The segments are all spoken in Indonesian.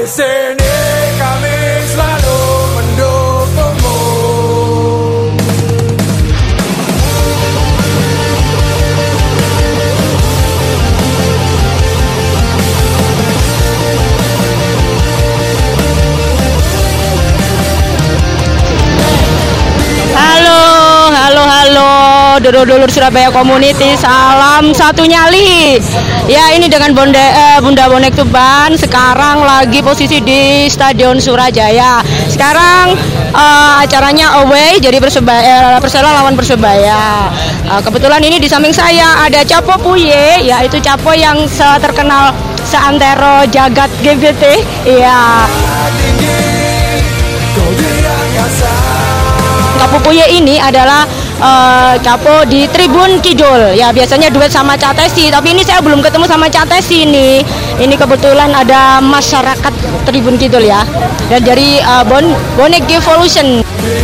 Di sini kami selalu mendukungmu. Halo, dulur-dulur Surabaya Community, salam satu nyali. Ya, ini dengan Bunda Bonek Tuban. Sekarang lagi posisi di Stadion Surajaya. Sekarang acaranya away, jadi Persela lawan Persebaya. Kebetulan ini di samping saya ada Capo Puye, yaitu Capo yang terkenal seantero jagat GBT. Iya. Capo Puye ini adalah Capo di Tribun Kidul. Ya, biasanya duet sama Cak Tesi, tapi ini saya belum ketemu sama Cak Tesi nih. Ini kebetulan ada masyarakat Tribun Kidul ya. Dan dari Bonek Evolution.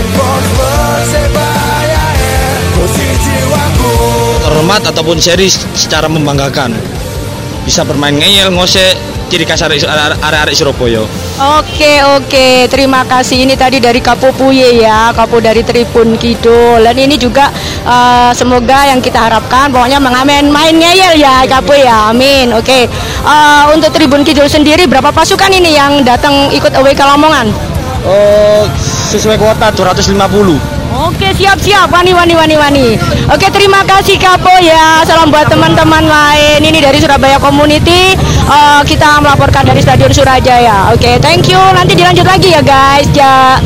Terhormat ataupun seri secara membanggakan. Bisa bermain ngeyel, ngosek, ciri khas arek-arek Surabaya. Oke, terima kasih. Ini tadi dari Capo Puye ya, Capo dari Tribun Kidul. Dan ini juga semoga yang kita harapkan pokoknya mengamen main ngeyel ya Capo ya, amin. Oke, untuk Tribun Kidul sendiri berapa pasukan ini yang datang ikut away ke Lamongan? Sesuai kuota 250. Oke, siap, wani. Oke, terima kasih Capo ya. Salam buat teman-teman lain. Ini dari Surabaya Community. Kita melaporkan dari Stadion Surajaya. Oke, thank you. Nanti dilanjut lagi ya guys. Ja.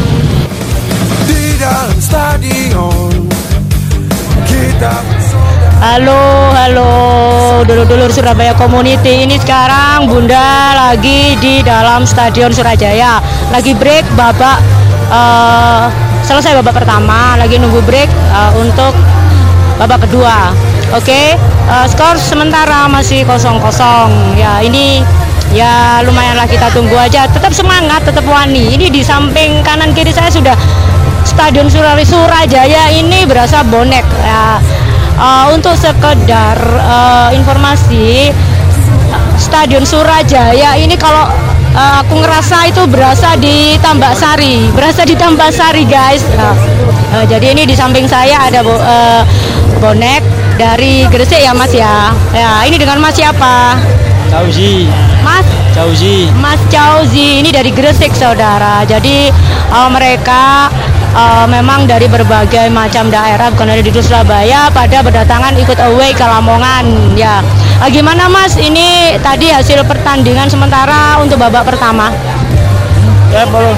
Di dalam stadion kita. Halo, dulur-dulur Surabaya Community. Ini sekarang Bunda lagi di dalam Stadion Surajaya. Lagi break babak selesai babak pertama, lagi nunggu break untuk babak kedua. Oke, skor sementara masih 0-0. Ya, ini ya lumayanlah, kita tunggu aja. Tetap semangat, tetap wani. Ini di samping kanan kiri saya sudah Stadion Surajaya ini berasa bonek. Ya, untuk sekedar informasi, Stadion Surajaya ini kalau aku ngerasa itu berasa di Tambak Sari guys. Jadi ini di samping saya ada bonek dari Gresik ya Mas ya. Ya, ini dengan Mas siapa? Cauzi. Mas Cauzi ini dari Gresik saudara. Jadi mereka memang dari berbagai macam daerah, bukan dari di Surabaya, pada berdatangan ikut away ke Lamongan ya. Gimana Mas, ini tadi hasil pertandingan sementara untuk babak pertama? Ya, belum.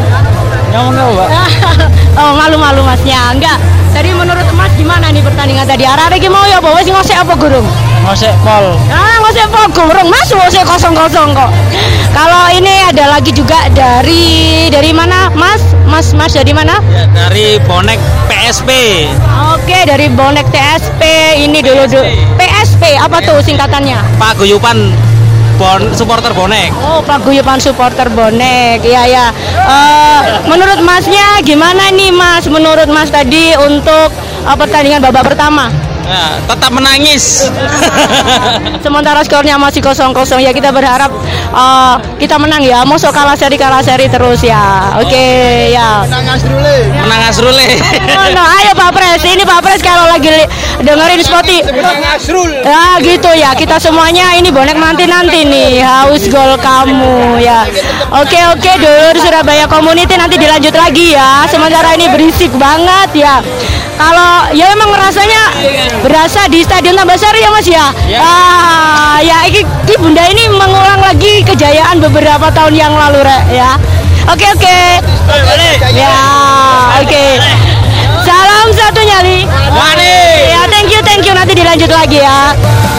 Oh, malu Masnya. Enggak. Tadi menurut Mas gimana nih pertandingan tadi? Arek iki mau ya apa wis ngosek apa gurung? Ngosek pol. Ngosek pol gurung. Mas ngosek 0-0 kok. Kalau ini ada lagi juga dari mana? Mas dari mana? Ya, dari Bonek PSP. Oke, dari Bonek TSP. Ini dulu PSP apa tuh singkatannya? Paguyuban supporter bonek. Oh, paguyuban supporter bonek. Iya. Menurut Masnya gimana nih Mas? Menurut Mas tadi untuk pertandingan babak pertama? Ya, tetap menangis. Sementara skornya masih 0-0 ya, kita berharap kita menang ya. Mosok kalah seri terus ya. Oke, ya. Menang Asrule. No, ayo Pak Pres. Ini Pak Pres kalau lagi dengerin Spotify. Ya gitu ya. Kita semuanya ini bonek nanti nih. Haus gol kamu ya. Oke, dulur Surabaya Community, nanti dilanjut lagi ya. Sementara ini berisik banget ya. Kalau ya emang rasanya berasa di Stadion Tambak Sari ya Mas ya. Ya ini Bunda ini mengulang lagi kejayaan beberapa tahun yang lalu ya. Oke. Ya, oke. Salam satu nyali. Ya, thank you. Nanti dilanjut lagi ya.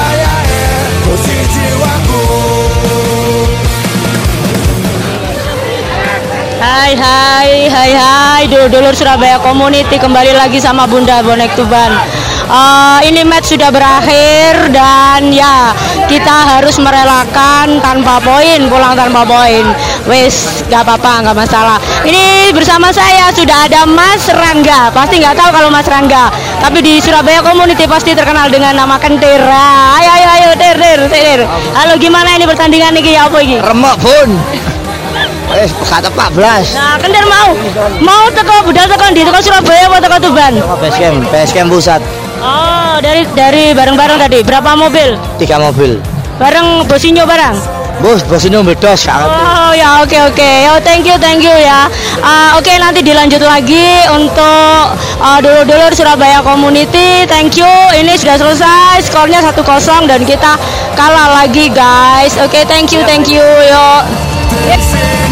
Hai dulur Surabaya Community, kembali lagi sama Bunda Bonek Tuban. Ini match sudah berakhir dan ya kita harus merelakan pulang tanpa poin. Wes, nggak apa-apa, nggak masalah. Ini bersama saya sudah ada Mas Rangga. Pasti nggak tahu kalau Mas Rangga, tapi di Surabaya Community pasti terkenal dengan nama Kentir. Ayo, Tir. Halo, gimana ini pertandingan ini? Apa ini? Remek Bun. kata 14. Nah, kendar mau teko budal teko di teko Surabaya apa teko Tuban? Base camp pusat. Oh, dari bareng-bareng tadi. Berapa mobil? 3 mobil. Bareng Bosinyo bareng. Bos ini bedos. Oh ya, oke. Yo, thank you ya. Oke, nanti dilanjut lagi untuk dulur-dulur Surabaya Community. Thank you. Ini sudah selesai. Skornya 1-0 dan kita kalah lagi, guys. Oke, thank you. Yo.